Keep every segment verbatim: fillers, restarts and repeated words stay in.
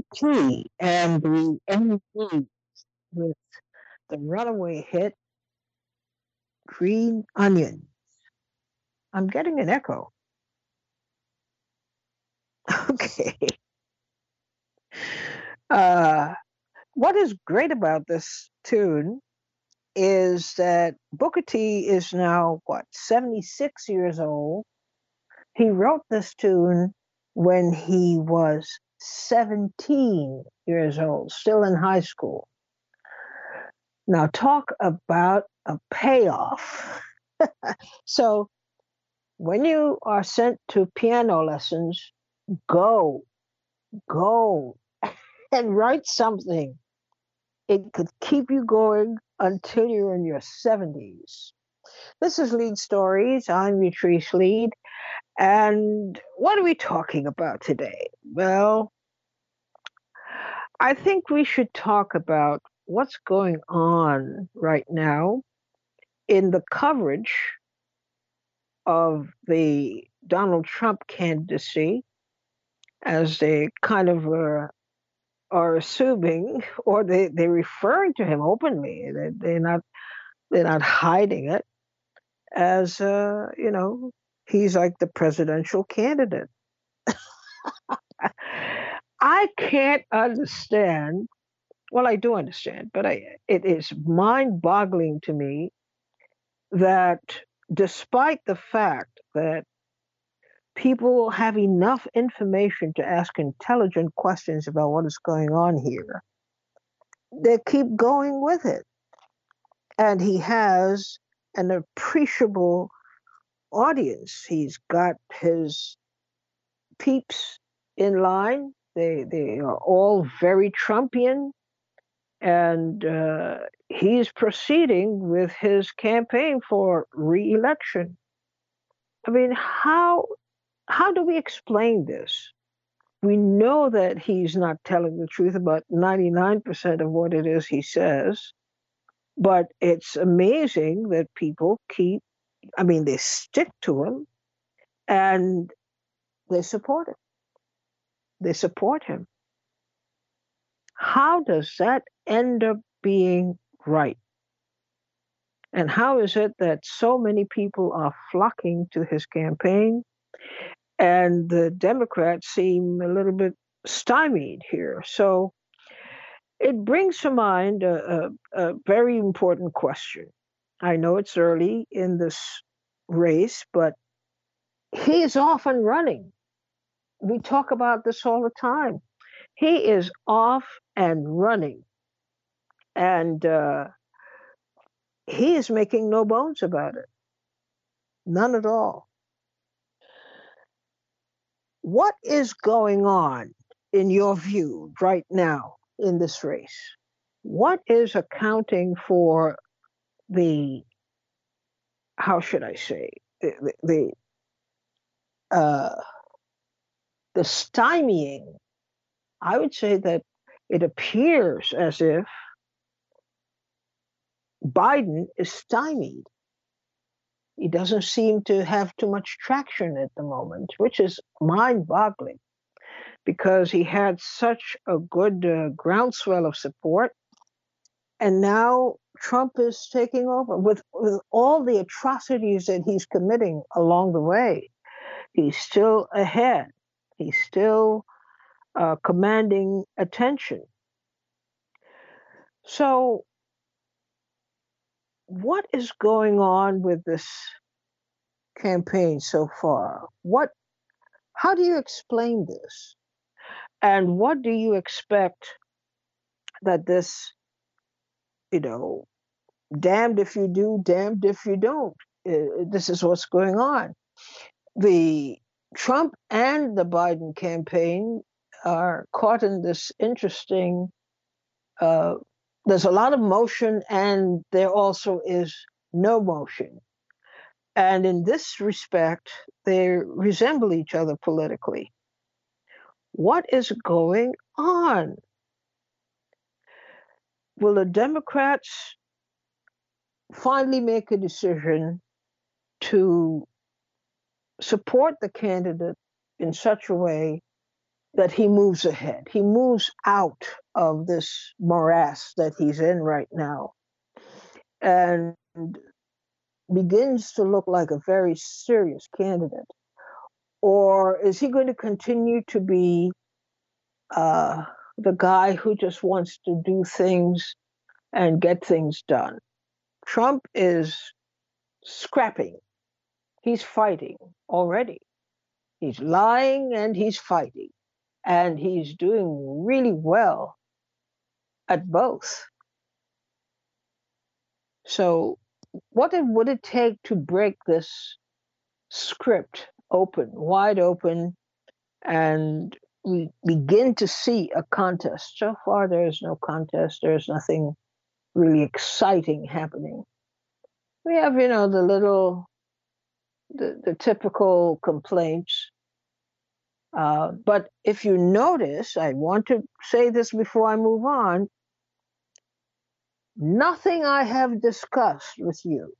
T and the M V with the runaway hit Green Onion. I'm getting an echo. Okay. Uh, what is great about this tune is that Booker T is now, what, seventy-six years old. He wrote this tune when he was seventeen years old, still in high school. Now, talk about a payoff. So, when you are sent to piano lessons, go, go and write something. It could keep you going until you're in your seventies. This is Lead Stories. I'm Utrice Lead. And what are we talking about today? Well, I think we should talk about what's going on right now in the coverage of the Donald Trump candidacy as they kind of uh, are assuming, or they, they're referring to him openly. They, they're not they're not hiding it as uh, you know, he's like the presidential candidate. I can't understand. Well, I do understand, but I, it is mind-boggling to me that despite the fact that people have enough information to ask intelligent questions about what is going on here, they keep going with it. And he has an appreciable audience. He's got his peeps in line. They they are all very Trumpian, and uh, he's proceeding with his campaign for re-election. I mean, how how do we explain this? We know that he's not telling the truth about ninety-nine percent of what it is he says, but it's amazing that people keep, I mean, they stick to him and they support him. They support him. How does that end up being right? And how is it that so many people are flocking to his campaign and the Democrats seem a little bit stymied here? So it brings to mind a, a, a very important question. I know it's early in this race, but he is off and running. We talk about this all the time. He is off and running. And uh, he is making no bones about it. None at all. What is going on, in your view, right now in this race? What is accounting for the, how should I say, the, the, uh, the stymieing? I would say that it appears as if Biden is stymied. He doesn't seem to have too much traction at the moment, which is mind boggling because he had such a good uh, groundswell of support. And now Trump is taking over with, with all the atrocities that he's committing along the way. He's still ahead, he's still uh, commanding attention. So, what is going on with this campaign so far? What, how do you explain this? And what do you expect that this, you know, damned if you do, damned if you don't, uh, this is what's going on? The Trump and the Biden campaign are caught in this interesting, uh, there's a lot of motion and there also is no motion. And in this respect, they resemble each other politically. What is going on? Will the Democrats finally make a decision to support the candidate in such a way that he moves ahead. He moves out of this morass that he's in right now and begins to look like a very serious candidate? Or is he going to continue to be uh, the guy who just wants to do things and get things done? Trump is scrapping. He's fighting already. He's lying and he's fighting. And he's doing really well at both. So, what would it take to break this script open, wide open, and we begin to see a contest? So far, there's no contest. There's nothing really exciting happening. We have, you know, the little, the, the typical complaints. Uh, but if you notice, I want to say this before I move on, nothing I have discussed with you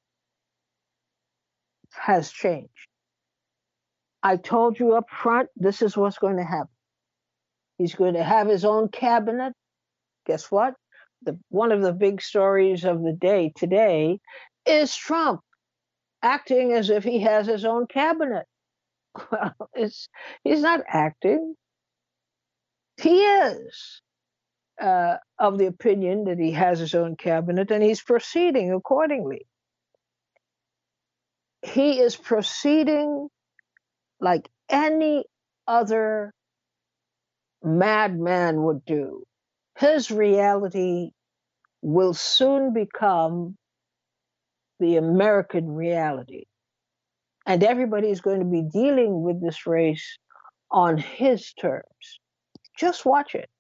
has changed. I told you up front, this is what's going to happen. He's going to have his own cabinet. Guess what? The, one of the big stories of the day today is Trump acting as if he has his own cabinet. Well, it's, he's not acting. He is uh, of the opinion that he has his own cabinet, and he's proceeding accordingly. He is proceeding like any other madman would do. His reality will soon become the American reality. And everybody is going to be dealing with this race on his terms. Just watch it.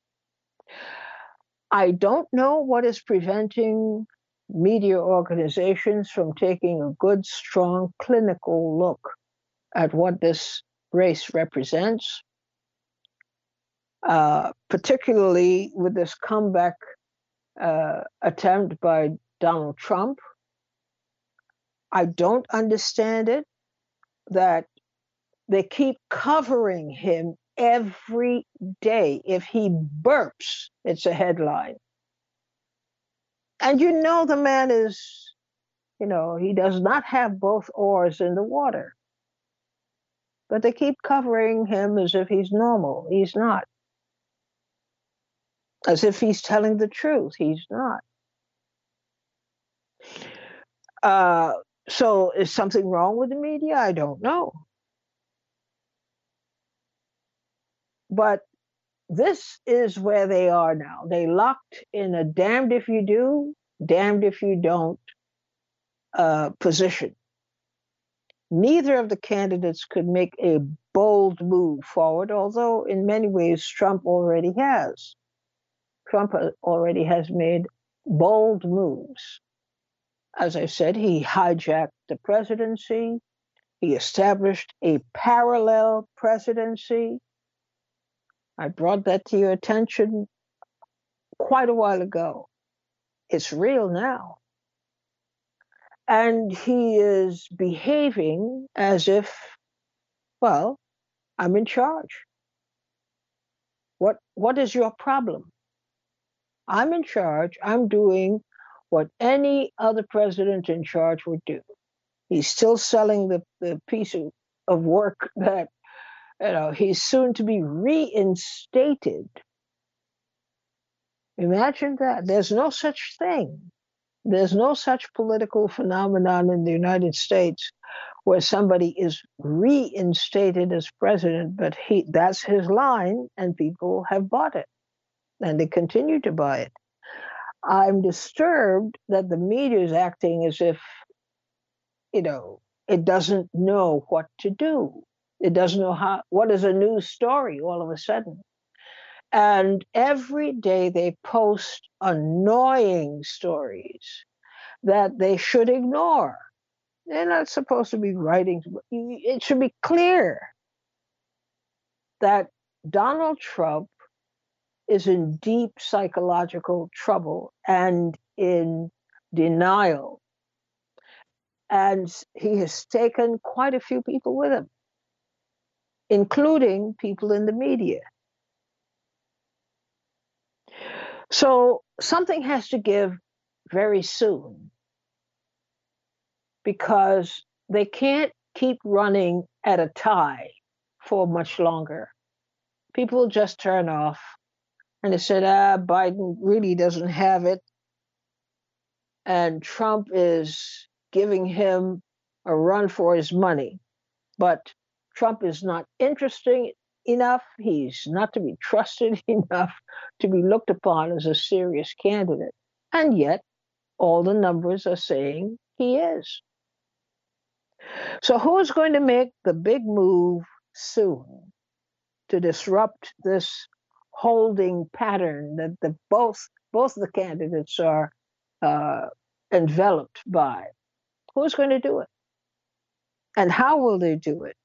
I don't know what is preventing media organizations from taking a good, strong, clinical look at what this race represents, uh, particularly with this comeback uh, attempt by Donald Trump. I don't understand it that they keep covering him every day. If he burps, it's a headline. And you know the man is, you know, he does not have both oars in the water. But they keep covering him as if he's normal. He's not. As if he's telling the truth. He's not. Uh, so is something wrong with the media? I don't know. But this is where they are now. They locked in a damned if you do, damned if you don't uh, position. Neither of the candidates could make a bold move forward, although in many ways Trump already has. Trump already has made bold moves. As I said, he hijacked the presidency. He established a parallel presidency. I brought that to your attention quite a while ago. It's real now. And he is behaving as if, well, I'm in charge. What, what is your problem? I'm in charge. I'm doing what any other president in charge would do. He's still selling the, the piece of, of work that, you know, he's soon to be reinstated. Imagine that. There's no such thing. There's no such political phenomenon in the United States where somebody is reinstated as president, but he that's his line, and people have bought it, and they continue to buy it. I'm disturbed that the media is acting as if, you know, it doesn't know what to do. It doesn't know how, what is a news story all of a sudden. And every day they post annoying stories that they should ignore. They're not supposed to be writing. It should be clear that Donald Trump is in deep psychological trouble and in denial. And he has taken quite a few people with him. including people in the media. So something has to give very soon, because they can't keep running at a tie for much longer. People just turn off and they said, ah, Biden really doesn't have it. And Trump is giving him a run for his money. But Trump is not interesting enough. He's not to be trusted enough to be looked upon as a serious candidate. And yet, all the numbers are saying he is. So, who's going to make the big move soon to disrupt this holding pattern that the both both the candidates are uh, enveloped by? Who's going to do it? And how will they do it?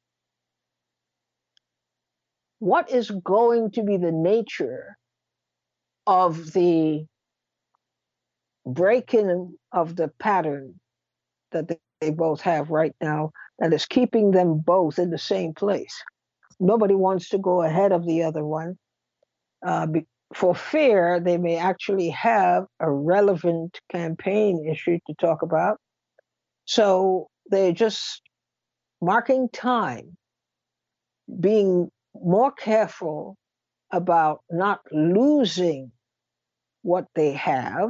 What is going to be the nature of the break-in of the pattern that they both have right now that is keeping them both in the same place? Nobody wants to go ahead of the other one uh, be, for fear they may actually have a relevant campaign issue to talk about. So they're just marking time, being more careful about not losing what they have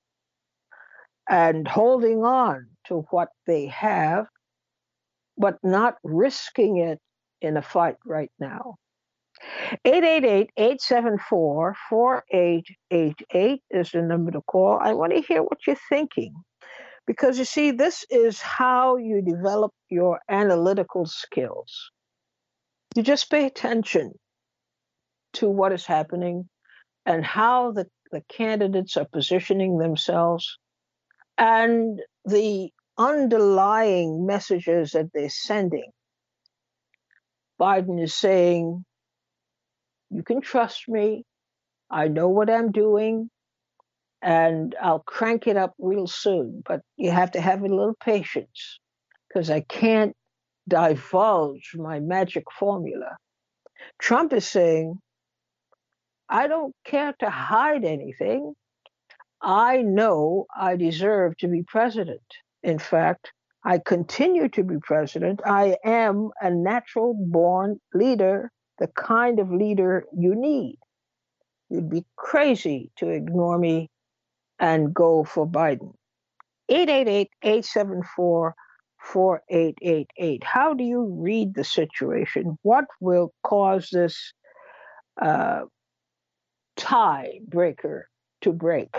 and holding on to what they have, but not risking it in a fight right now. eight eight eight, eight seven four, four eight eight eight is the number to call. I want to hear what you're thinking, because you see, this is how you develop your analytical skills. You just pay attention to what is happening and how the, the candidates are positioning themselves and the underlying messages that they're sending. Biden is saying, you can trust me. I know what I'm doing, and I'll crank it up real soon. But you have to have a little patience, because I can't divulge my magic formula. Trump is saying, I don't care to hide anything. I know I deserve to be president. In fact, I continue to be president. I am a natural born leader, the kind of leader you need. You'd be crazy to ignore me and go for Biden. eight eight eight, eight seven four, four eight eight eight. How do you read the situation? What will cause this uh, tiebreaker to break?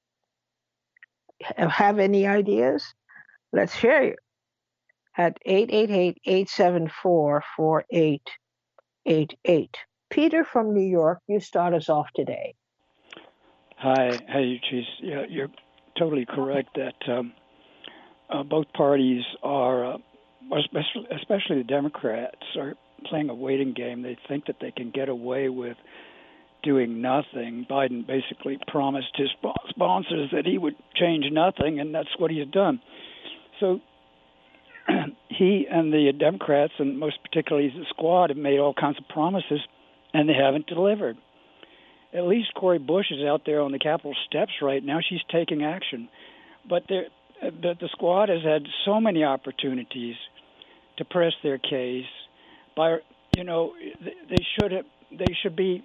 Have any ideas? Let's share you at eight eight eight, eight seven four, four eight eight eight. Peter from New York, you start us off today. Hi, hey, Chief. Yeah, you're totally correct that um, uh, both parties are, uh, especially, especially the Democrats, are playing a waiting game. They think that they can get away with doing nothing. Biden basically promised his sponsors that he would change nothing, and that's what he has done. So he and the Democrats, and most particularly the squad, have made all kinds of promises, and they haven't delivered. At least Cori Bush is out there on the Capitol steps right now. She's taking action. But the, the squad has had so many opportunities to press their case. By, you know, they should have, they should be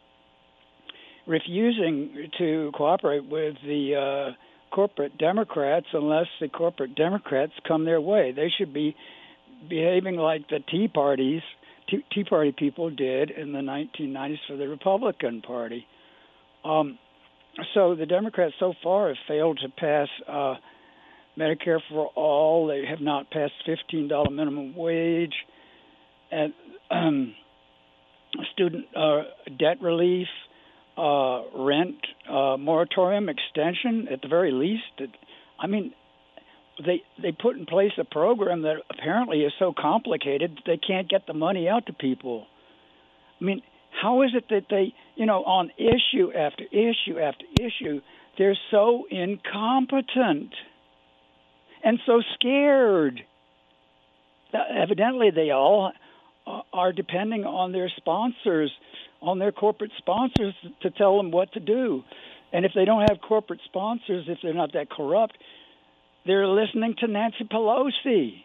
refusing to cooperate with the uh, corporate Democrats unless the corporate Democrats come their way. They should be behaving like the Tea Parties, Tea, Tea Party people did in the nineteen nineties for the Republican Party. Um, so the Democrats so far have failed to pass uh, Medicare for all. They have not passed fifteen dollars minimum wage and um, student uh, debt relief. Uh, rent uh, moratorium extension, at the very least. I mean, they they put in place a program that apparently is so complicated they can't get the money out to people. I mean, how is it that they, you know, on issue after issue after issue, they're so incompetent and so scared? Evidently, they all uh, are depending on their sponsors, on their corporate sponsors to tell them what to do. And if they don't have corporate sponsors, if they're not that corrupt, they're listening to Nancy Pelosi.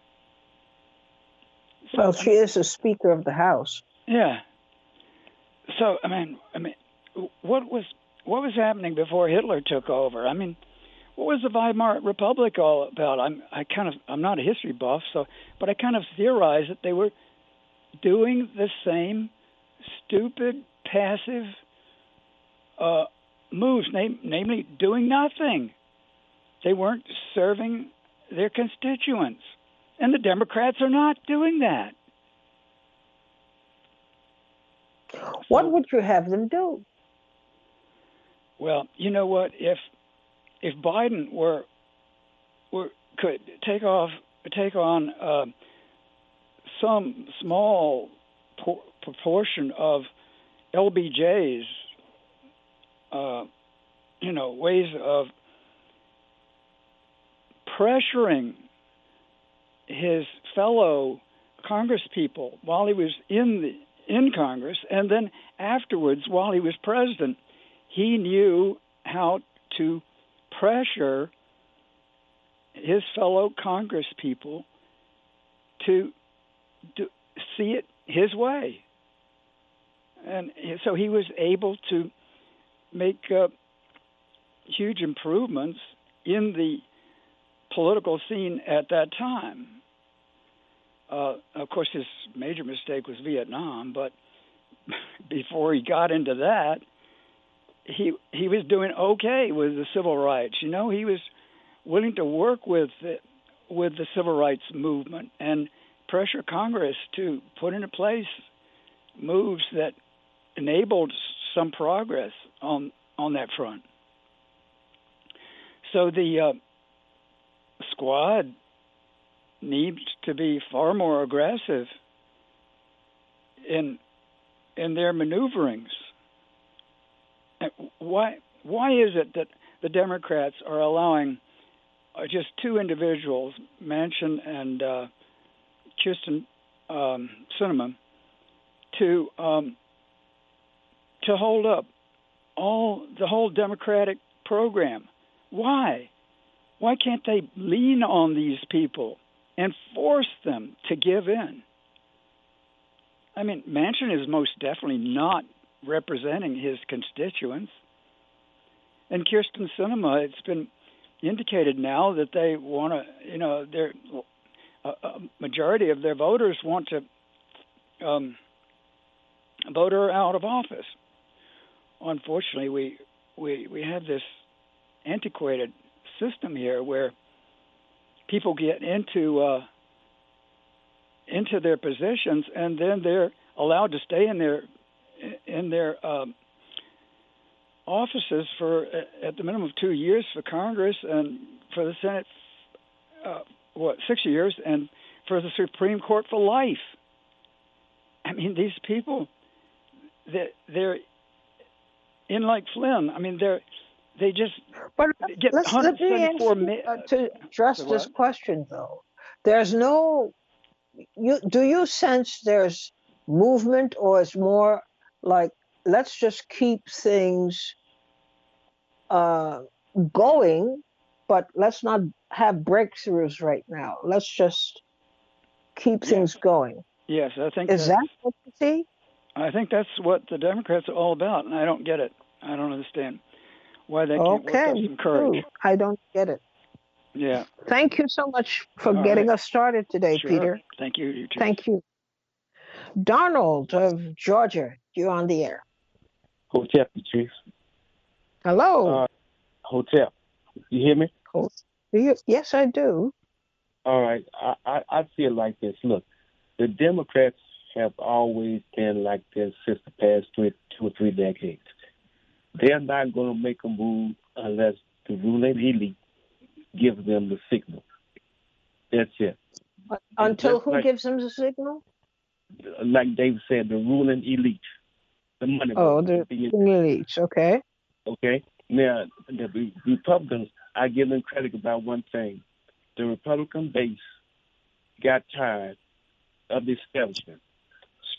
So, well, she I mean, is the Speaker of the House. Yeah. So I mean, I mean, what was what was happening before Hitler took over? I mean, what was the Weimar Republic all about? I'm I kind of I'm not a history buff, so but I kind of theorize that they were doing the same stupid, passive uh, moves, nam- namely doing nothing. They weren't serving their constituents, and the Democrats are not doing that. What so, would you have them do? Well, you know what? If if Biden were were could take off take on uh, some small por- proportion of L B J's, uh, you know, ways of pressuring his fellow Congresspeople while he was in the in Congress, and then afterwards, while he was president, he knew how to pressure his fellow Congresspeople to, to see it his way. And so he was able to make uh, huge improvements in the political scene at that time. Uh, of course, his major mistake was Vietnam, but before he got into that, he he was doing okay with the civil rights. You know, he was willing to work with the, with the civil rights movement and pressure Congress to put into place moves that enabled some progress on on that front. So the uh, squad needs to be far more aggressive in in their maneuverings. Why why is it that the Democrats are allowing uh, just two individuals, Manchin and uh, Kyrsten um, Sinema, to um, to hold up all the whole Democratic program? Why? Why can't they lean on these people and force them to give in? I mean, Manchin is most definitely not representing his constituents. And Kyrsten Sinema, it's been indicated now that they want to, you know, their a, a majority of their voters want to um, vote her out of office. Unfortunately, we we we have this antiquated system here where people get into uh, into their positions and then they're allowed to stay in their in their um, offices for at the minimum of two years for Congress, and for the Senate, uh, what six years, and for the Supreme Court for life. I mean, these people, they're, they're in like Flynn. I mean, they're they just but get let's, one let me seventy-four answer, mi- uh, to address this question though. There's no. You do you sense there's movement, or it's more like let's just keep things uh, going, but let's not have breakthroughs right now. Let's just keep yes. things going. Yes, I think is that what you see? I think that's what the Democrats are all about, and I don't get it. I don't understand why they can't Okay, work up some courage. Ooh, I don't get it. Yeah. Thank you so much for all getting right. us started today, Sure. Peter. Thank you. You too. Thank you. Donald of Georgia, you're on the air. Hotel, Patrice. Hello. Uh, Hotel. You hear me? Oh, do you? Yes, I do. All right. I, I, I feel like this. Look, the Democrats have always been like this since the past three, two or three decades. They're not going to make a move unless the ruling elite gives them the signal. That's it. Until who like, gives them the signal? Like David said, the ruling elite. The money. Oh, the ruling elites. Okay. Okay. Now, the Republicans, I give them credit about one thing. The Republican base got tired of the establishment.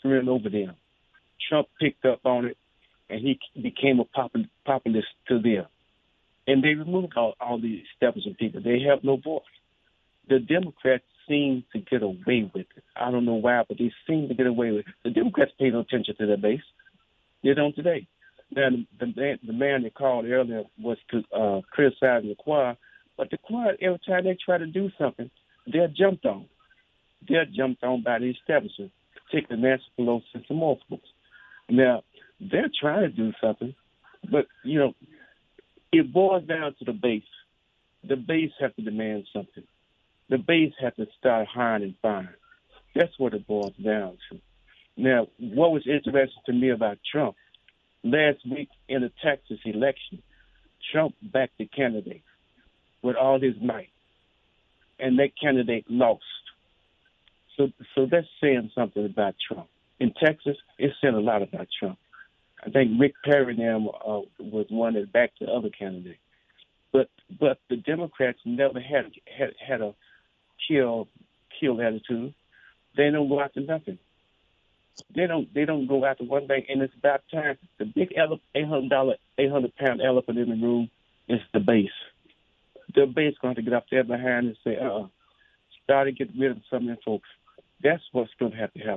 administering over them. Trump picked up on it, and he became a popul- populist to them. And they removed all, all these establishment people. They have no voice. The Democrats seem to get away with it. I don't know why, but they seem to get away with it. The Democrats pay no attention to their base. They don't today. Now, the, the, man, the man they called earlier was to uh, criticize the choir, but the choir, every time they try to do something, they're jumped on. They're jumped on by the establishment, particularly Nancy Pelosi and some more folks. Now, they're trying to do something, but, you know, it boils down to the base. The base have to demand something. The base have to start hiring and firing. That's what it boils down to. Now, what was interesting to me about Trump, last week in the Texas election, Trump backed the candidate with all his might, and that candidate lost. So, so that's saying something about Trump. In Texas, it's saying a lot about Trump. I think Rick Perry them uh, was one that backed the other candidate, but but the Democrats never had had, had a kill kill attitude. They don't go after nothing. They don't they don't go after one thing, and it's about time. The big ele- eight hundred dollar, eight hundred pound elephant in the room is the base. The base going to get up there behind and say, uh, uh start to get rid of some of them folks. That's what's going to have to happen.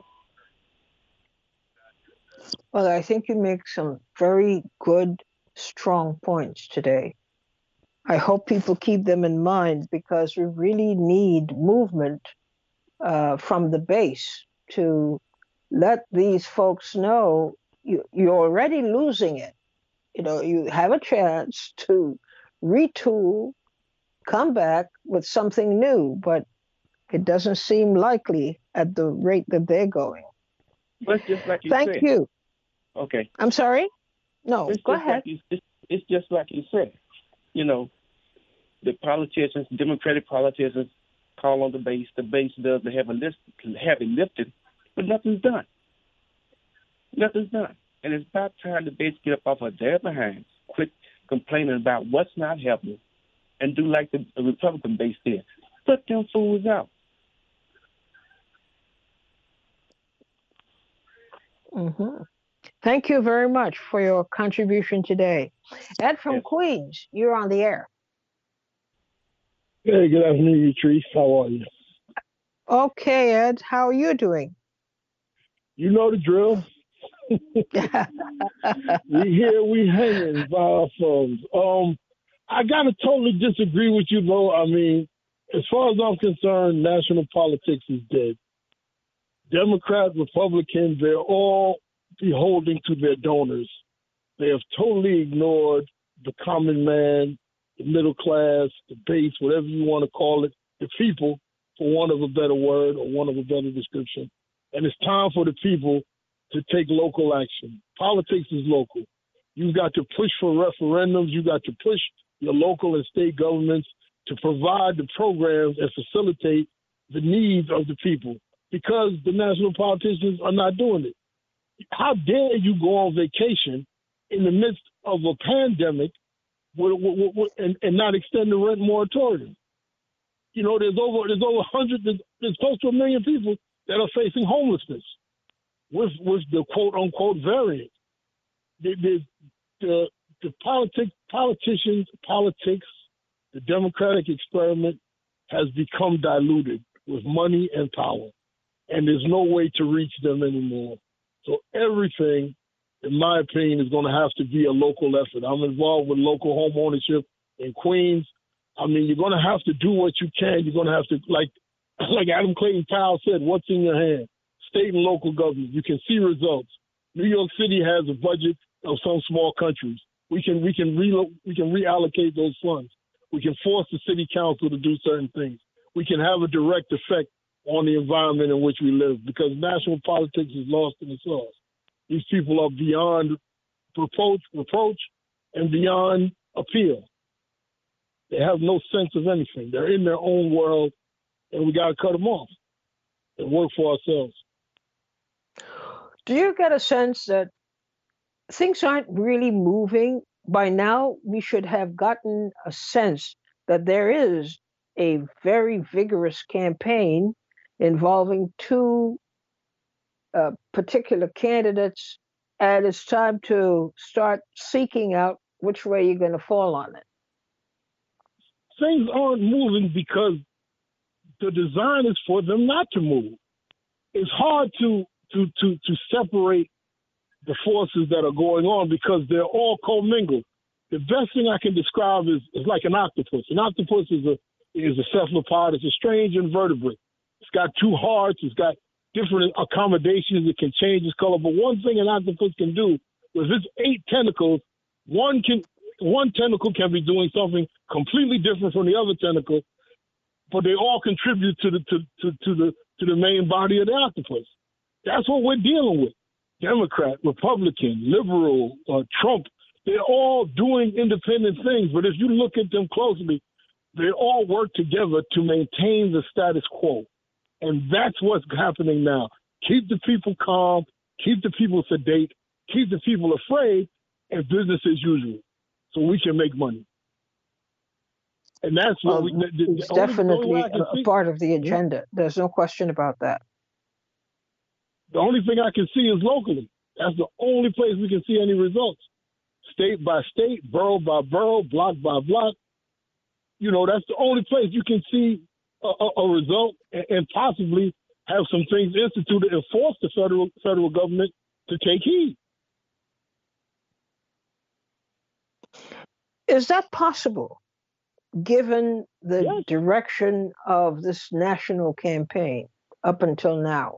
Well, I think you make some very good, strong points today. I hope people keep them in mind because we really need movement uh, from the base to let these folks know you, you're already losing it. You know, you have a chance to retool, come back with something new, but it doesn't seem likely at the rate that they're going. But just like you Thank said. you. Okay. I'm sorry? No, it's go just ahead. Like you, it's, it's just like you said. You know, the politicians, Democratic politicians, call on the base. The base does the heavy, lift, heavy lifting, but nothing's done. Nothing's done. And it's about time the base get up off of their behinds, quit complaining about what's not happening, and do like the, the Republican base did. Put them fools out. Mm-hmm. Thank you very much for your contribution today. Ed from Yes. Queens, you're on the air. Hey, good afternoon, Trace. How are you? Okay, Ed, how are you doing? You know the drill. We here, we hanging by our thumbs. Um, I gotta totally disagree with you, though. I mean, as far as I'm concerned, national politics is dead. Democrat, Republican, they're all beholden to their donors. They have totally ignored the common man, the middle class, the base, whatever you want to call it, the people, for want of a better word or one of a better description. And it's time for the people to take local action. Politics is local. You've got to push for referendums. You've got to push your local and state governments to provide the programs and facilitate the needs of the people, because the national politicians are not doing it. How dare you go on vacation in the midst of a pandemic with, with, with, and, and not extend the rent moratorium? You know, there's over there's over one hundred, there's, there's close to a million people that are facing homelessness with with the quote unquote variant. The the the, the politic, politicians, politics, the democratic experiment has become diluted with money and power, and there's no way to reach them anymore. So everything, in my opinion, is going to have to be a local effort. I'm involved with local home ownership in Queens. I mean, you're going to have to do what you can. You're going to have to, like, like Adam Clayton Powell said, what's in your hand? State and local government. You can see results. New York City has a budget of some small countries. We can we can re- we can reallocate those funds. We can force the city council to do certain things. We can have a direct effect on the environment in which we live, because national politics is lost in the sauce. These people are beyond reproach, reproach and beyond appeal. They have no sense of anything. They're in their own world, and we got to cut them off and work for ourselves. Do you get a sense that things aren't really moving? By now, we should have gotten a sense that there is a very vigorous campaign involving two uh, particular candidates, and it's time to start seeking out which way you're going to fall on it. Things aren't moving because the design is for them not to move. It's hard to to to to separate the forces that are going on because they're all commingled. The best thing I can describe is, is like an octopus. An octopus is a is a cephalopod. It's a strange invertebrate. It's got two hearts. It's got different accommodations. It can change its color. But one thing an octopus can do is its eight tentacles. One can one tentacle can be doing something completely different from the other tentacle, but they all contribute to the to, to, to the to the main body of the octopus. That's what we're dealing with. Democrat, Republican, liberal, uh, Trump, they're all doing independent things. But if you look at them closely, they all work together to maintain the status quo. And that's what's happening now. Keep the people calm, keep the people sedate, keep the people afraid, and business as usual, so we can make money. And that's what um, we. The, the it's only, definitely the a, a part of the agenda. There's no question about that. The only thing I can see is locally. That's the only place we can see any results. State by state, borough by borough, block by block. You know, that's the only place you can see a, a, a result and, and possibly have some things instituted and force the federal federal government to take heed. Is that possible, given the Yes. direction of this national campaign up until now?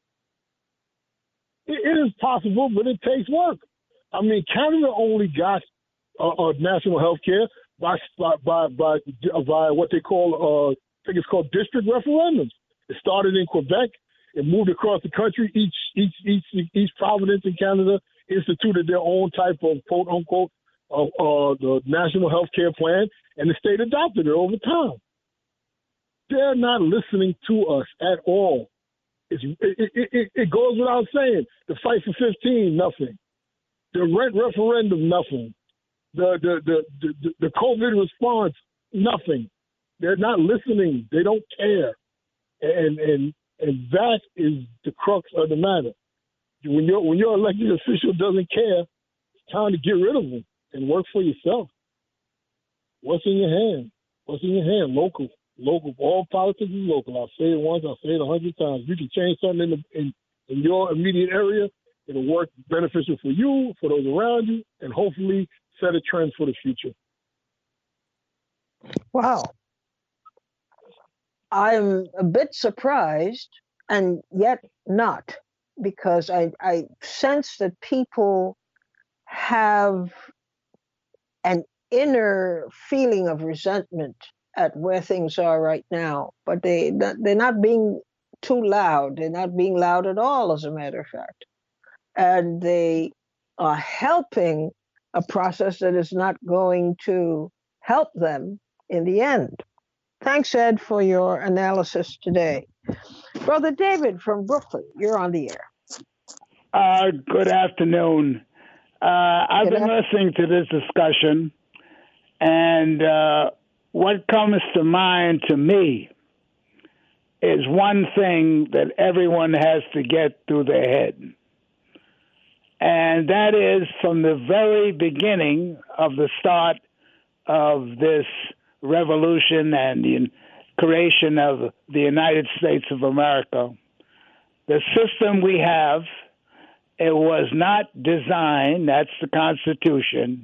It, it is possible, but it takes work. I mean, Canada only got uh, uh, national health care by, by by by by what they call, uh, I think it's called district referendums. It started in Quebec. It moved across the country. Each each each each province in Canada instituted their own type of quote unquote uh, uh, the national health care plan, and the state adopted it over time. They're not listening to us at all. It's, it, it, it, it goes without saying. The fight for fifteen, nothing. The rent referendum, nothing. The the, the the the COVID response, nothing. They're not listening. They don't care, and and and that is the crux of the matter. When your when your elected official doesn't care, it's time to get rid of them and work for yourself. What's in your hand? What's in your hand? Local, local. All politics is local. I'll say it once. I'll say it a hundred times. You can change something in the in, in your immediate area. It'll work beneficial for you, for those around you, and hopefully set a trend for the future. Wow. I'm a bit surprised, and yet not, because I, I sense that people have an inner feeling of resentment at where things are right now, but they, they're not being too loud. They're not being loud at all, as a matter of fact. And they are helping a process that is not going to help them in the end. Thanks, Ed, for your analysis today. Brother David from Brooklyn, you're on the air. Uh, good afternoon. Uh, I've Good been afternoon. listening to this discussion, and uh, what comes to mind to me is one thing that everyone has to get through their head. And that is, from the very beginning of the start of this revolution and the creation of the United States of America, the system we have, it was not designed, that's the Constitution,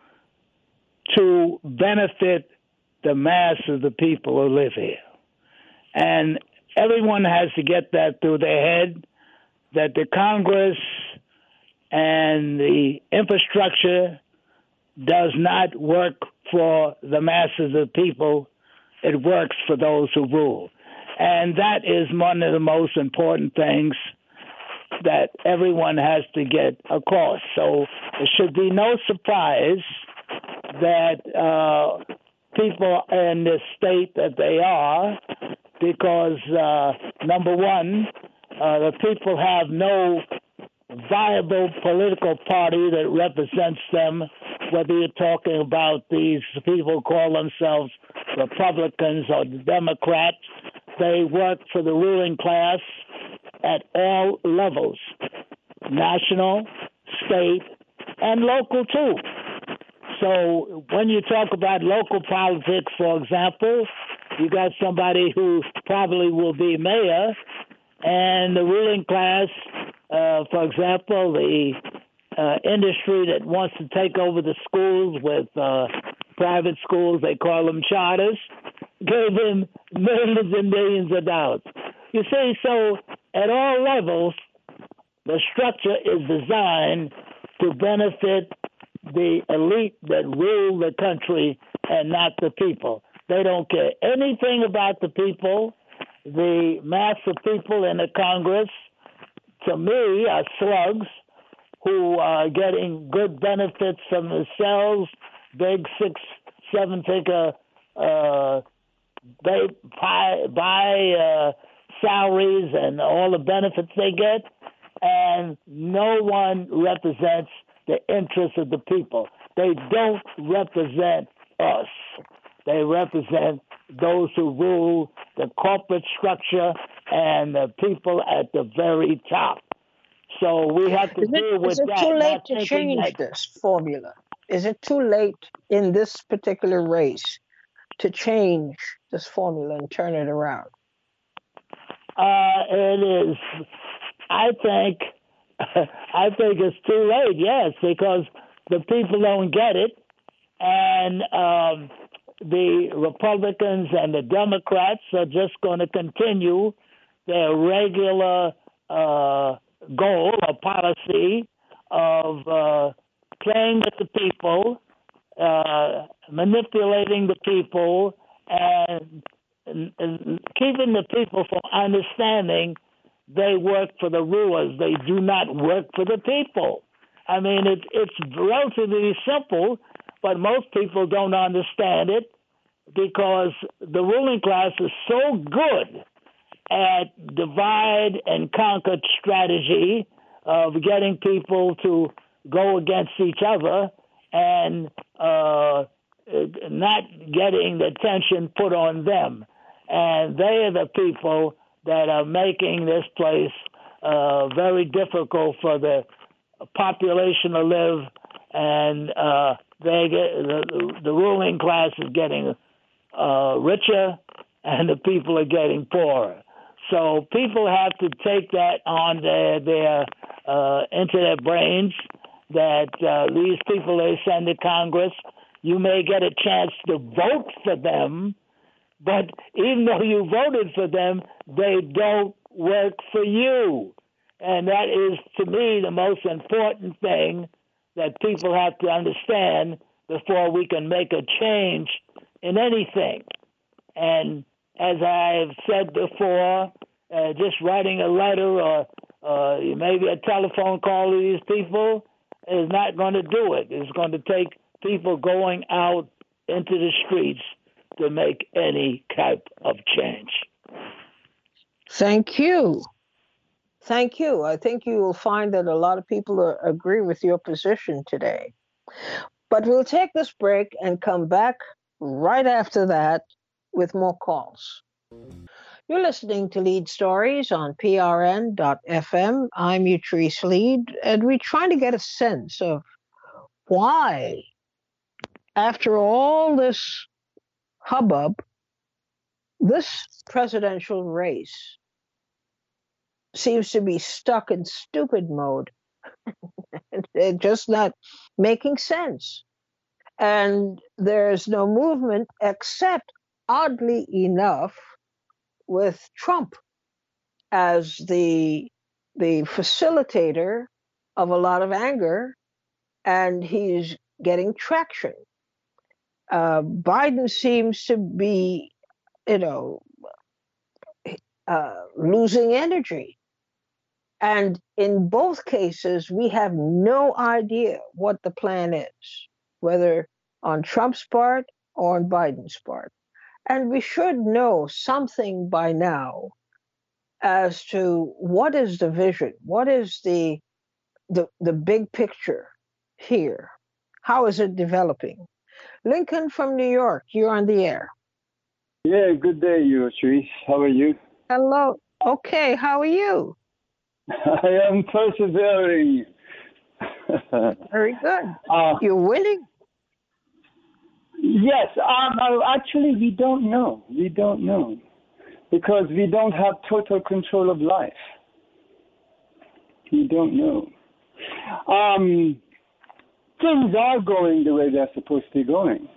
to benefit the mass of the people who live here. And everyone has to get that through their head, that the Congress and the infrastructure does not work for the masses of people. It works for those who rule. And that is one of the most important things that everyone has to get across. So it should be no surprise that uh, people are in the state that they are, because, uh, number one, uh, the people have no viable political party that represents them, whether you're talking about these people who call themselves Republicans or Democrats. They work for the ruling class, at all levels, national, state, and local too. So when you talk about local politics, for example, you got somebody who probably will be mayor, and the ruling class, uh, for example, the uh, industry that wants to take over the schools with uh, private schools, they call them charters, gave him millions and millions of dollars. You see, so at all levels, the structure is designed to benefit the elite that rule the country and not the people. They don't care anything about the people. The mass of people in the Congress, to me, are slugs who are getting good benefits from themselves, big six, seven-figure uh, buy, buy uh, salaries and all the benefits they get, and no one represents the interests of the people. They don't represent us. They represent those who rule the corporate structure and the people at the very top. So we have to is it, deal with is it that. too late not to change that, this formula? Is it too late in this particular race to change this formula and turn it around? Uh, it is. I think. I think it's too late. Yes, because the people don't get it, and um, the Republicans and the Democrats are just going to continue their regular uh, goal or policy of uh, playing with the people, uh, manipulating the people, and, and, and keeping the people from understanding they work for the rulers. They do not work for the people. I mean, it, it's relatively simple, but most people don't understand it because the ruling class is so good at divide and conquer strategy of getting people to go against each other and uh, not getting the attention put on them. And they are the people that are making this place uh, very difficult for the population to live, and uh, they get the, the ruling class is getting uh, richer, and the people are getting poorer. So people have to take that on their, their uh, into their brains that uh, these people they send to Congress, you may get a chance to vote for them, but even though you voted for them, they don't work for you. And that is, to me, the most important thing that people have to understand before we can make a change in anything. And as I've said before, uh, just writing a letter or uh, maybe a telephone call to these people is not going to do it. It's going to take people going out into the streets to make any type of change. Thank you. Thank you. I think you will find that a lot of people are, agree with your position today. But we'll take this break and come back right after that with more calls. You're listening to Lead Stories on P R N dot F M. I'm Utrice Lead, and we're trying to get a sense of why, after all this hubbub, this presidential race seems to be stuck in stupid mode. They're just not making sense. And there's no movement except, oddly enough, with Trump as the, the facilitator of a lot of anger, and he's getting traction. Uh, Biden seems to be, you know, uh, losing energy. And in both cases, we have no idea what the plan is, whether on Trump's part or on Biden's part. And we should know something by now as to what is the vision, what is the the, the big picture here. How is it developing? Lincoln from New York, you're on the air. Yeah, good day, you, Utrice. How are you? Hello. Okay, how are you? I am persevering. Very good. Uh, You're winning. yes, um, uh, actually, we don't know. We don't know. Because we don't have total control of life. We don't know. Um, things are going the way they're supposed to be going.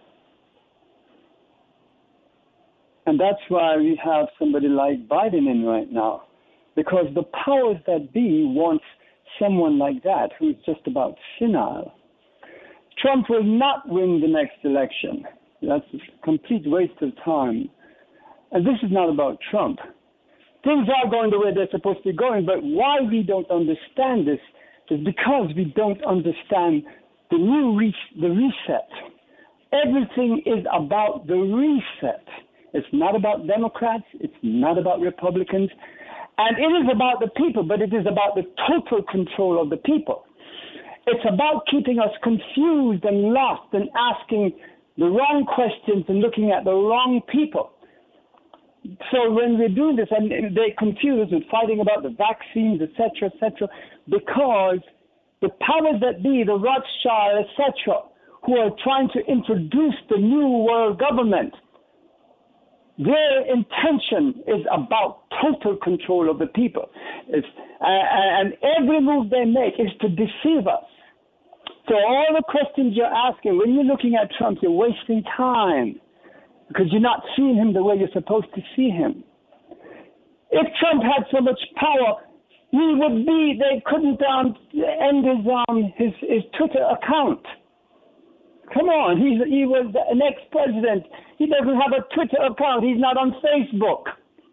And that's why we have somebody like Biden in right now. Because the powers that be wants someone like that who's just about senile. Trump will not win the next election. That's a complete waste of time. And this is not about Trump. Things are going the way they're supposed to be going, but why we don't understand this is because we don't understand the new re- the reset. Everything is about the reset. It's not about Democrats. It's not about Republicans. And it is about the people, but it is about the total control of the people. It's about keeping us confused and lost and asking the wrong questions and looking at the wrong people. So when we're doing this, and they confuse us with fighting about the vaccines, et cetera, et cetera, because the powers that be, the Rothschild, et cetera, who are trying to introduce the new world government, their intention is about total control of the people. It's, uh, and every move they make is to deceive us. So all the questions you're asking, when you're looking at Trump, you're wasting time because you're not seeing him the way you're supposed to see him. If Trump had so much power, he would be, they couldn't um, end his, um, his, his Twitter account. Come on, he's, he was an ex-president. He doesn't have a Twitter account. He's not on Facebook.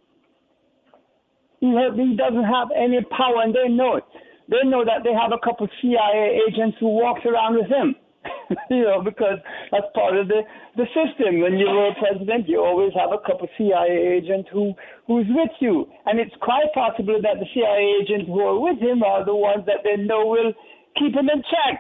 He, have, he doesn't have any power, and they know it. They know that they have a couple C I A agents who walks around with him, you know, because that's part of the, the system. When you were president, you always have a couple C I A agent who, who's with you. And it's quite possible that the C I A agents who are with him are the ones that they know will keep him in check.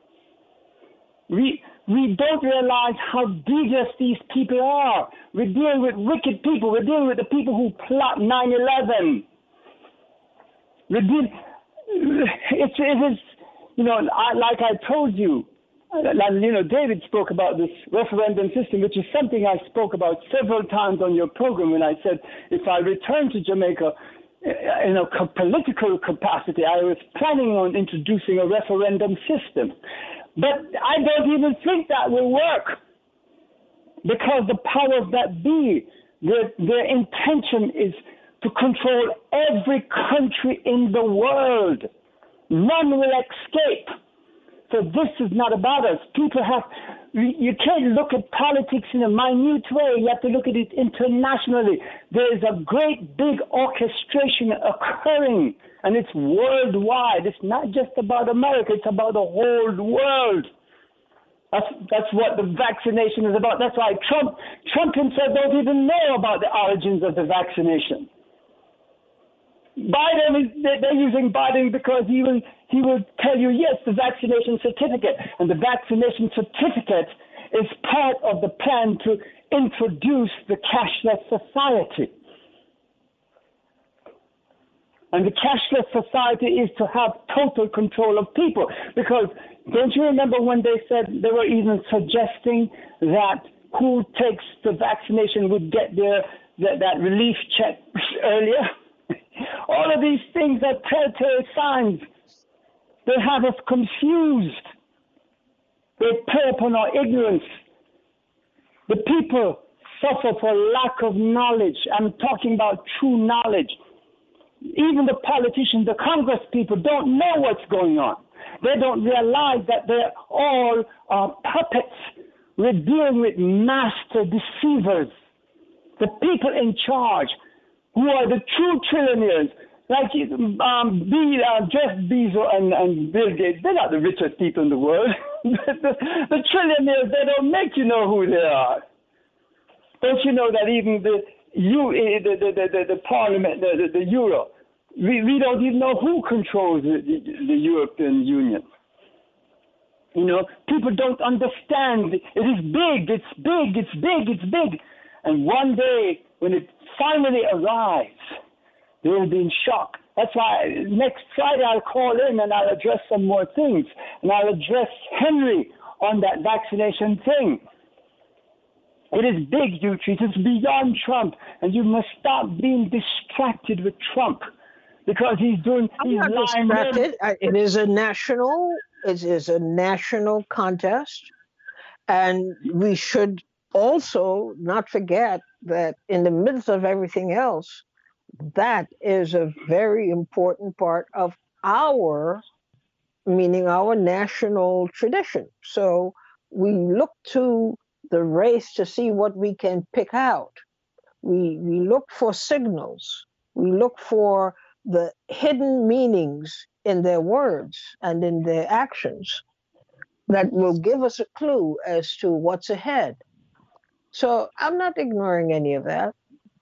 We, we don't realize how devious these people are. We're dealing with wicked people. We're dealing with the people who plot nine eleven. We're dealing... It's, it is, you know, I, like I told you, and, you know, David spoke about this referendum system, which is something I spoke about several times on your program when I said if I return to Jamaica in a political capacity, I was planning on introducing a referendum system. But I don't even think that will work because the powers that be, their, their intention is to control every country in the world. None will escape. So this is not about us. People have, you can't look at politics in a minute way. You have to look at it internationally. There is a great big orchestration occurring, and it's worldwide. It's not just about America. It's about the whole world. That's, that's what the vaccination is about. That's why Trump, Trump himself don't even know about the origins of the vaccination. Biden is, they're using Biden because he will he will tell you, yes, the vaccination certificate. And the vaccination certificate is part of the plan to introduce the cashless society. And the cashless society is to have total control of people. Because don't you remember when they said, they were even suggesting that who takes the vaccination would get their that, that relief check earlier? All of these things are telltale signs. They have us confused. They prey upon our ignorance. The people suffer for lack of knowledge. I'm talking about true knowledge. Even the politicians, the Congress people don't know what's going on. They don't realize that they're all uh, puppets. We're dealing with master deceivers. The people in charge, who are the true trillionaires, like um, Be, uh, Jeff Bezos and, and Bill Gates. They're not the richest people in the world. the, the trillionaires, they don't make you know who they are. Don't you know that even the you the the the, the, the Parliament, the, the, the Euro, we, we don't even know who controls the, the, the European Union. You know, people don't understand. It is big. It's big. It's big. It's big. And one day, when it finally arrives, they will be in shock. That's why next Friday I'll call in and I'll address some more things. And I'll address Henry on that vaccination thing. It is big, you treat. It's beyond Trump. And you must stop being distracted with Trump. Because he's doing, I'm he's not lying. distracted. I- It is a national, it is a national contest. And we should also not forget that in the midst of everything else, that is a very important part of our, meaning our national tradition. So we look to the race to see what we can pick out. We, we look for signals. We look for the hidden meanings in their words and in their actions that will give us a clue as to what's ahead. So I'm not ignoring any of that.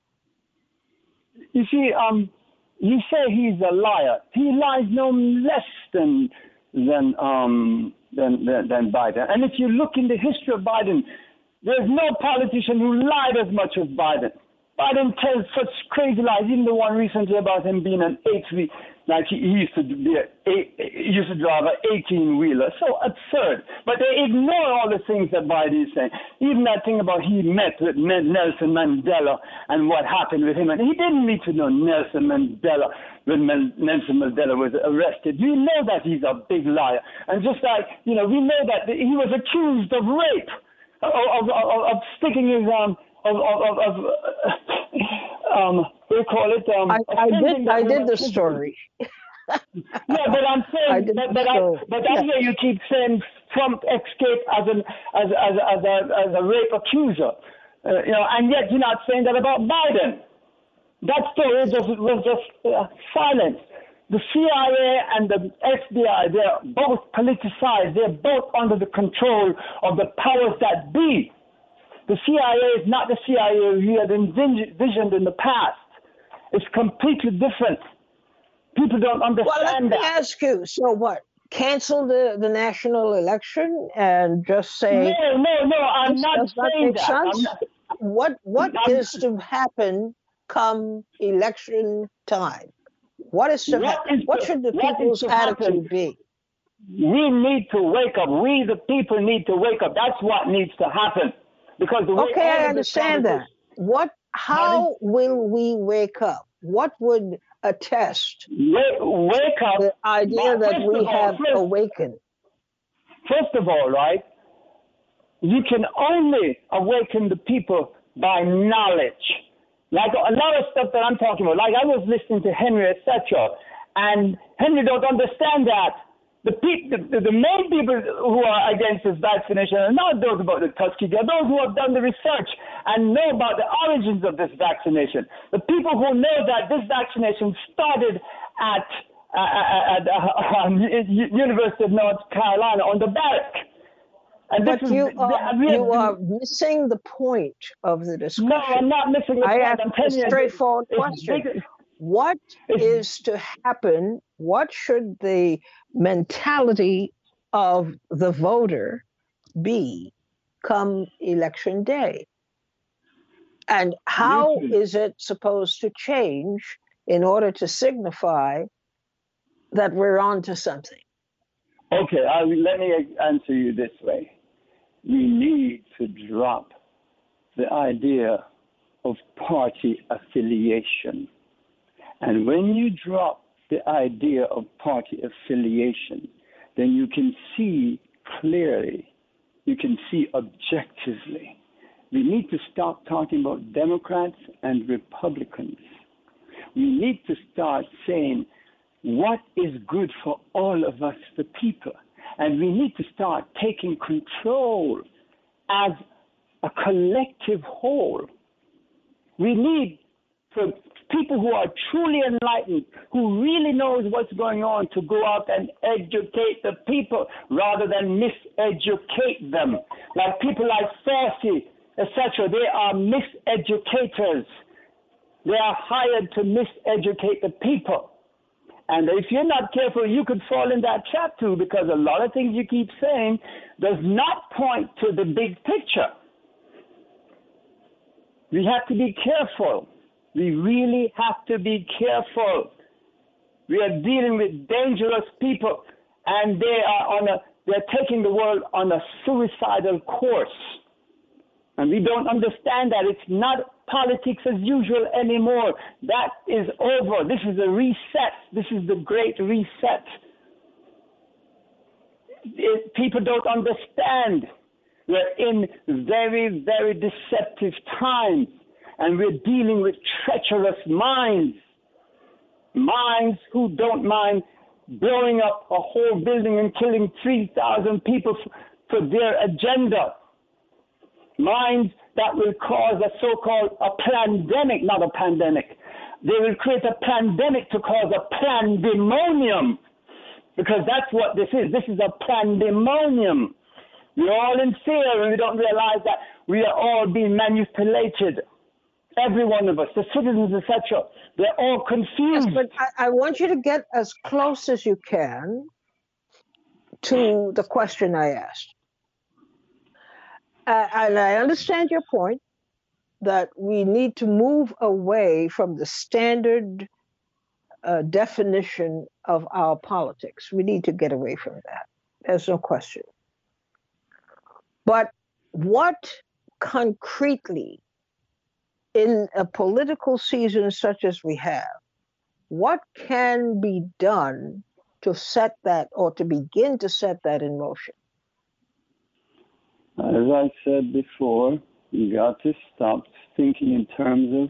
You see, um, you say he's a liar. He lies no less than than um than, than than Biden. And if you look in the history of Biden, there's no politician who lied as much as Biden. Biden tells such crazy lies. Even the one recently about him being an eight, like he, he used to be a, he used to drive an eighteen wheeler. So absurd. But they ignore all the things that Biden is saying. Even that thing about he met with Nelson Mandela and what happened with him. And he didn't meet with no Nelson Mandela when Nelson Mandela was arrested. We know that he's a big liar. And just like, you know, we know that he was accused of rape, of, of, of, of sticking his um. Of, of, of uh, um, we call it. Um, I, I did. I did the story. Yeah, but I'm saying, but, but I, but I hear you keep saying Trump escaped as an as as as a as a rape accuser, uh, you know, and yet you're not saying that about Biden. That story just was just uh, silence. The C I A and the F B I, they're both politicized. They're both under the control of the powers that be. The C I A is not the C I A we had envisioned in the past. It's completely different. People don't understand well, let me that. ask you, so what? Cancel the, the national election and just say... No, no, no, I'm this not does not saying make that. sense? I'm not, What What I'm, is to happen come election time? What is to what, happen? is What to, should the what people's is to attitude happen? be? We need to wake up. We, the people, need to wake up. That's what needs to happen. Because the way Okay, all I of this understand that. What? How Pardon? will we wake up? What would attest Wake, wake up. the idea But that first we of all, have first, awakened? First of all, right, you can only awaken the people by knowledge. Like a lot of stuff that I'm talking about. Like I was listening to Henry, et cetera, and Henry don't understand that. The, pe- the, the, the main people who are against this vaccination are not those about the Tuskegee, those who have done the research and know about the origins of this vaccination. The people who know that this vaccination started at, uh, at uh, um, University of North Carolina on the barrack. And But this you is, are, the, you are missing the point of the discussion. No, I'm not missing the I point. asked I'm a telling you, straightforward it's question. bigger. What It's, is to happen? What should the mentality of the voter be come election day? And how listen, is it supposed to change in order to signify that we're on to something? okay, I'll, let me answer you this way. We need to drop the idea of party affiliation. And when you drop the idea of party affiliation, then you can see clearly, you can see objectively. We need to stop talking about Democrats and Republicans. We need to start saying what is good for all of us, the people. And we need to start taking control as a collective whole. We need for people who are truly enlightened, who really knows what's going on, to go out and educate the people rather than miseducate them. Like people like Fauci, et cetera, they are miseducators. They are hired to miseducate the people. And if you're not careful, you could fall in that trap too, because a lot of things you keep saying does not point to the big picture. We have to be careful. We really have to be careful. We are dealing with dangerous people, and they are on a, they're taking the world on a suicidal course. And we don't understand that. It's not politics as usual anymore. That is over. This is a reset. This is the great reset. It, people don't understand. We're in very, very deceptive times, and we're dealing with treacherous minds. Minds who don't mind blowing up a whole building and killing three thousand people f- for their agenda. Minds that will cause a so-called a pandemic, not a pandemic. They will create a pandemic to cause a pandemonium, because that's what this is. This is a pandemonium. We're all in fear, and we don't realize that we are all being manipulated. Every one of us, the citizens, et cetera, they're all confused. Yes, but I, I want you to get as close as you can to the question I asked. Uh, and I understand your point that we need to move away from the standard uh, definition of our politics. We need to get away from that. There's no question. But what concretely, in a political season such as we have, what can be done to set that, or to begin to set that in motion? As I said before, you got to stop thinking in terms of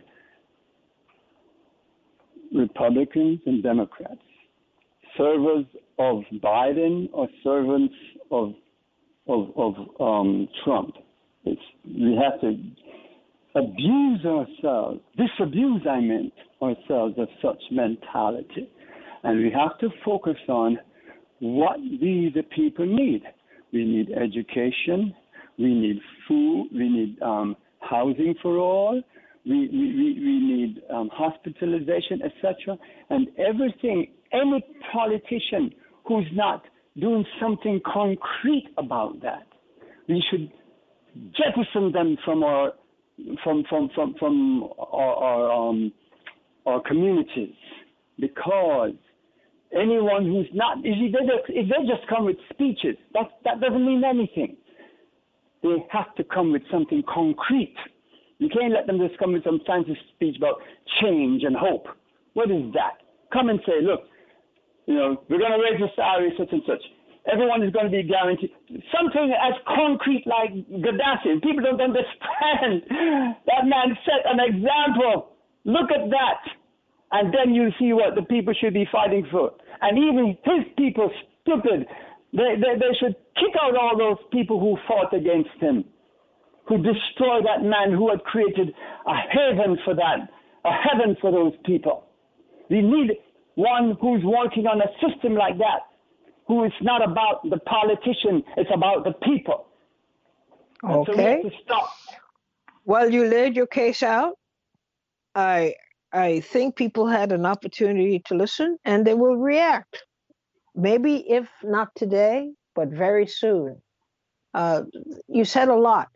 Republicans and Democrats, servers of Biden or servants of of, of um, Trump. It's, we have to abuse ourselves, disabuse, I meant, ourselves of such mentality. And we have to focus on what we, the people, need. We need education. We need food. We need um, housing for all. We, we, we need um, hospitalization, et cetera. And everything, any politician who's not doing something concrete about that, we should jettison them from our from from from from our our, um, our communities, because anyone who's not, if they just, if they just come with speeches, that that doesn't mean anything. They have to come with something concrete. You can't let them just come with some fancy speech about change and hope. What is that? Come and say, look, you know, we're going to raise the salary such and such. Everyone is going to be guaranteed. Something as concrete like Gaddafi. People don't understand. That man set an example. Look at that. And then you see what the people should be fighting for. And even his people, stupid, they, they, they should kick out all those people who fought against him, who destroyed that man who had created a haven for that, a heaven for those people. We need one who's working on a system like that, who is not about the politician, it's about the people. And so we Okay. have to stop. Well, you laid your case out. I I think people had an opportunity to listen, and they will react. Maybe if not today, but very soon. Uh, you said a lot,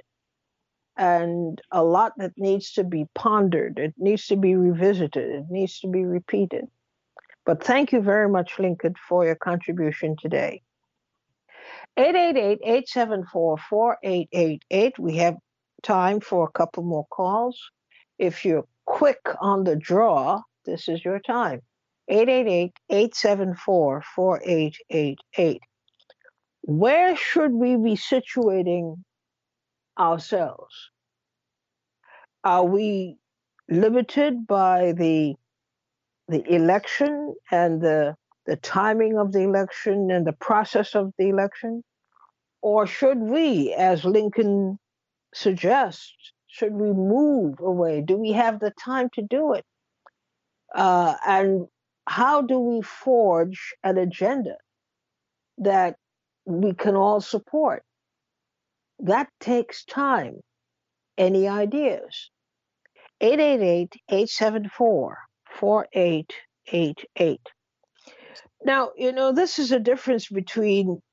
and a lot that needs to be pondered. It needs to be revisited. It needs to be repeated. But thank you very much, Lincoln, for your contribution today. eight eight eight, eight seven four, four eight eight eight. We have time for a couple more calls. If you're quick on the draw, this is your time. eight eight eight, eight seven four, four eight eight eight. Where should we be situating ourselves? Are we limited by the the election and the the timing of the election and the process of the election? Or should we, as Lincoln suggests, should we move away? Do we have the time to do it? Uh, and how do we forge an agenda that we can all support? That takes time. Any ideas? eight eight eight, eight seven four, four eight eight eight. Now, you know, this is a difference between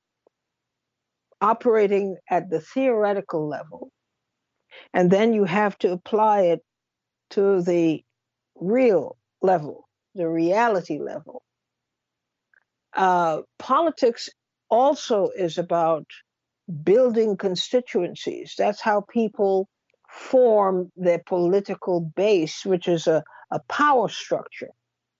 operating at the theoretical level, and then you have to apply it to the real level, the reality level. Uh, politics also is about building constituencies. That's how people form their political base, which is a, a power structure.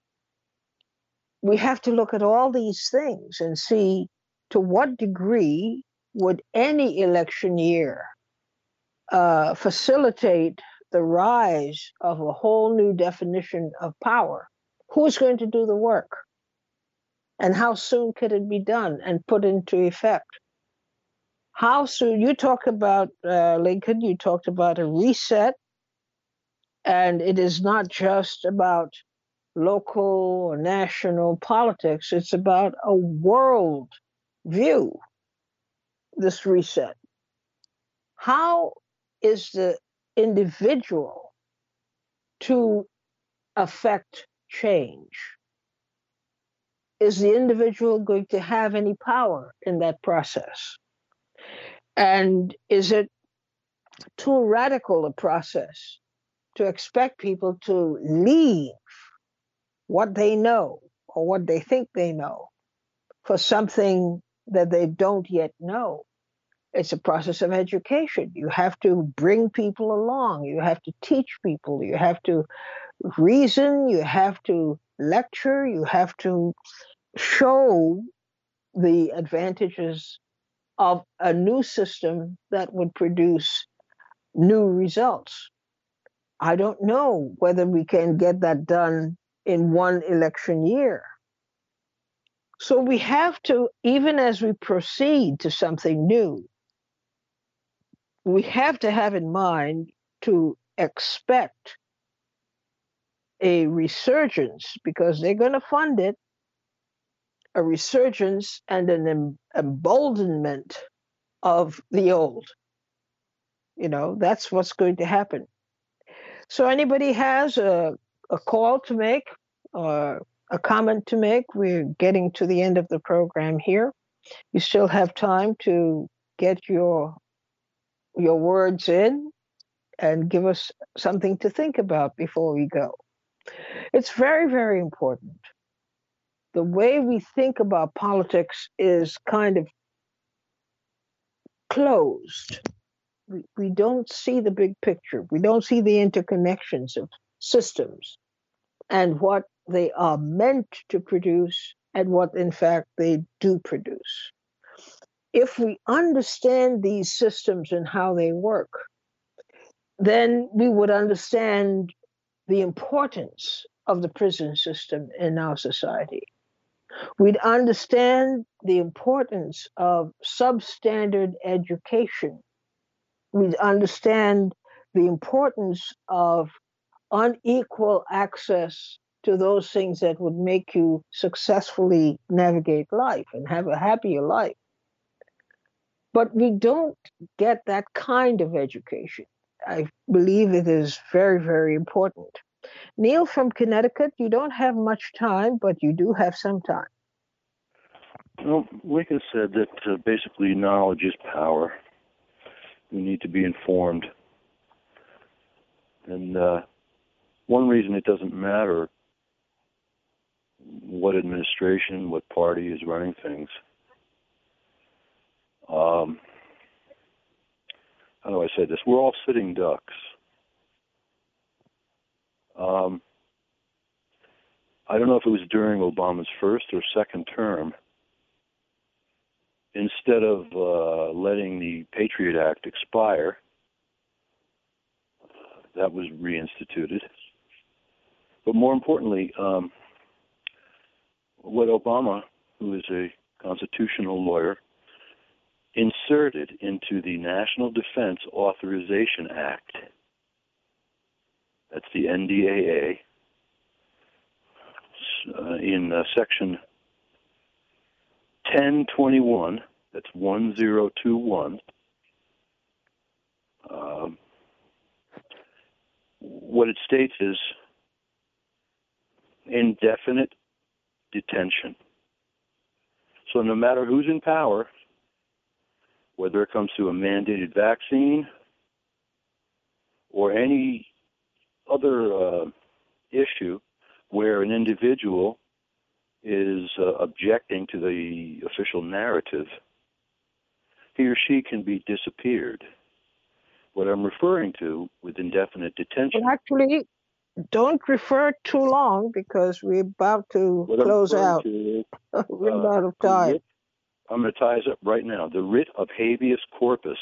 We have to look at all these things and see to what degree would any election year uh, facilitate the rise of a whole new definition of power. Who's going to do the work? And how soon could it be done and put into effect? How soon? You talk about, uh, Lincoln, you talked about a reset, and it is not just about local or national politics, it's about a world view, this reset. How is the individual to affect change? Is the individual going to have any power in that process? And is it too radical a process to expect people to leave what they know or what they think they know for something that they don't yet know? It's a process of education. You have to bring people along. You have to teach people. You have to reason. You have to lecture. You have to show the advantages of a new system that would produce new results. I don't know whether we can get that done in one election year. So we have to, even as we proceed to something new, we have to have in mind to expect a resurgence, because they're going to fund it, a resurgence and an emboldenment of the old. You know, that's what's going to happen. So anybody has a, a call to make or a comment to make, we're getting to the end of the program here. You still have time to get your your words in and give us something to think about before we go. It's very, very important. The way we think about politics is kind of closed. We, we don't see the big picture. We don't see the interconnections of systems and what they are meant to produce and what, in fact, they do produce. If we understand these systems and how they work, then we would understand the importance of the prison system in our society. We'd understand the importance of substandard education. We'd understand the importance of unequal access to those things that would make you successfully navigate life and have a happier life. But we don't get that kind of education. I believe it is very, very important. Neil from Connecticut, you don't have much time, but you do have some time. Well, Lincoln said that uh, basically knowledge is power. We need to be informed. And uh, one reason it doesn't matter what administration, what party is running things. Um, how do I say this? We're all sitting ducks. Um, I don't know if it was during Obama's first or second term. Instead of uh, letting the Patriot Act expire, that was reinstituted. But more importantly, um, what Obama, who is a constitutional lawyer, inserted into the National Defense Authorization Act, that's the N D A A, uh, in uh, section ten twenty-one, that's one zero two one, um, what it states is indefinite detention. So no matter who's in power, whether it comes to a mandated vaccine or any other uh, issue where an individual is uh, objecting to the official narrative, he or she can be disappeared. What I'm referring to with indefinite detention. Well, actually, don't refer too long because we're about to what close I'm out. To is, we're uh, out of time. Writ, I'm going to tie this up right now. The writ of habeas corpus,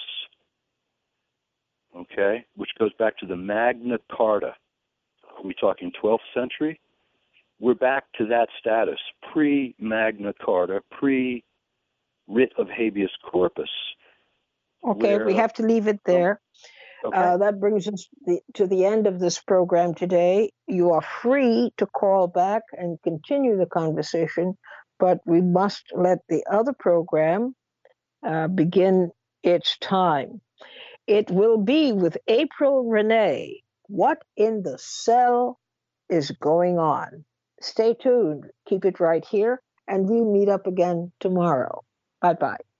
okay, which goes back to the Magna Carta. Are we talking twelfth century? We're back to that status, pre-Magna Carta, pre-writ of habeas corpus. Okay, where, we have to leave it there. Okay. Uh, that brings us the, to the end of this program today. You are free to call back and continue the conversation, but we must let the other program uh, begin its time. It will be with April Renee. What in the cell is going on? Stay tuned. Keep it right here, and we'll meet up again tomorrow. Bye-bye.